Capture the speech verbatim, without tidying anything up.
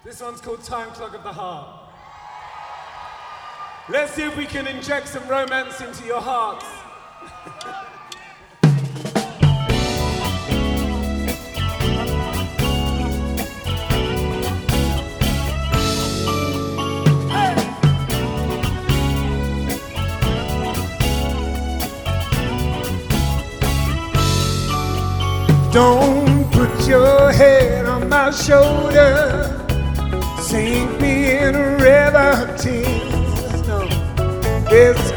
This one's called Time Clock of the Heart. Let's see if we can inject some romance into your hearts. Don't put your head on my shoulder, sink me in a river of tears. No, it's